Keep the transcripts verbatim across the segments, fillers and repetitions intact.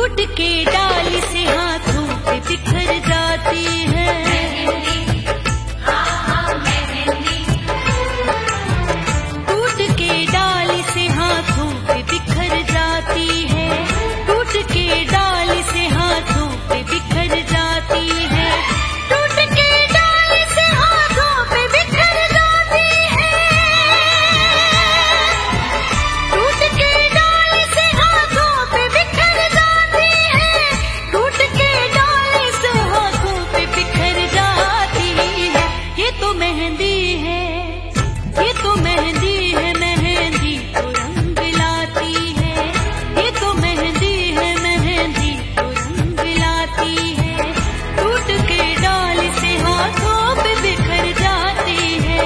टूट के डाली से हाथों पे बिखर जाती है। टूट के डाली से हाथों पे बिखर जाती है। टूट के डाली से हाथों पे बिखर जाती है। टूट के डाली से हाथों पे बिखर जाती है। टूट के डाली से हाथों पे बिखर जाती है। टूट के डाली से हाथों पे बिखर जाती है। ये तो मेहंदी है, ये तो मेहंदी है, मेहंदी तो रंग लाती है। ये तो मेहंदी है, मेहंदी तो रंग लाती है। टूट के डाली से हाथों पे बिखर जाती है।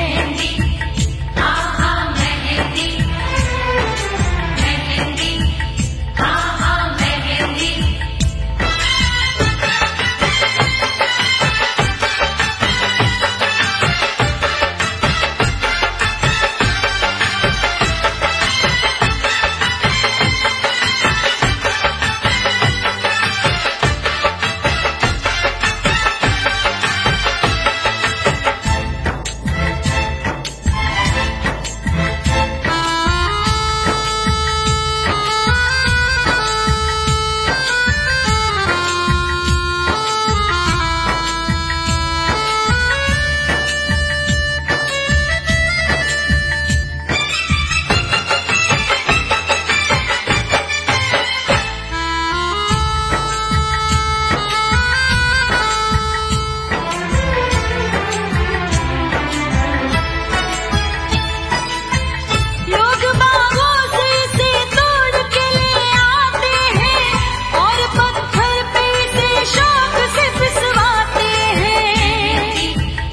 लोग बागों से इसे तोड़ के ले आते हैं और पत्थर पे इसे शौक से पिसवाते हैं।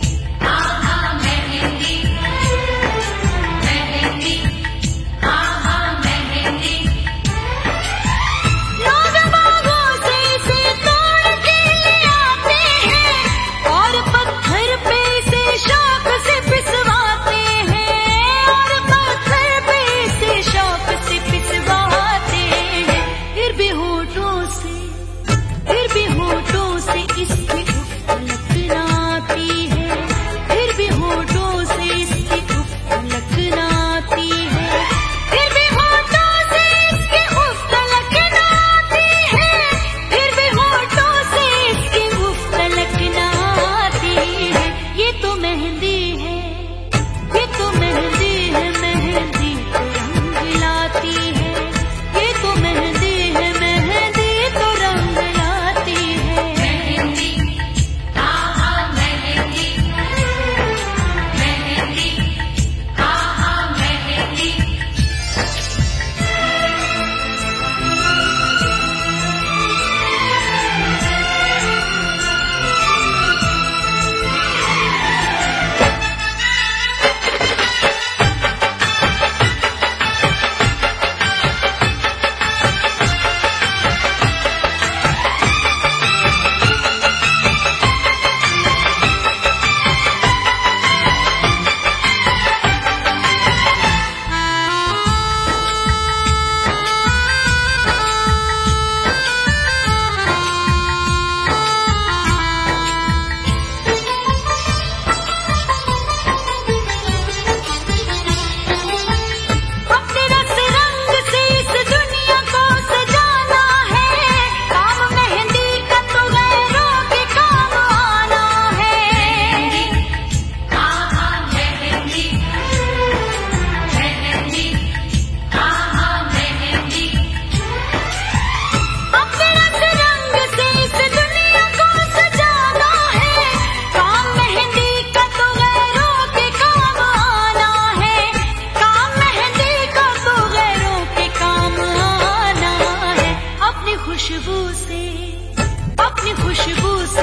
लोग बागों से इसे तोड़ के ले आते हैं और पत्थर पे इसे शौक से पिसवाते हैं। और पत्थर पे इसे शौक से पिसवाते हैं। फिर भी होठों से, फिर भी होठों से इसकी उफलक आती है। फिर भी होठों से इसकी उफलक आती है। फिर भी होठों से इसकी उफलक आती है। फिर भी होठों से इसकी उफलक आती है। ये तो मेहंदी है, ये तो मेहंदी है, मेहंदी तो रंग लाती है। ये तो मेहंदी है, मेहंदी तो रंग लाती है। अपने रस रंग से इस दुनिया को सजाना है। काम मेहंदी का तो गैरों के काम आना है। अपने रस रंग से इस दुनिया को सजाना है। काम मेहंदी का तो गैरों के काम आना है। काम मेहंदी का तो गैरों के काम आना है। अपनी खुशबू से, अपनी खुशबू से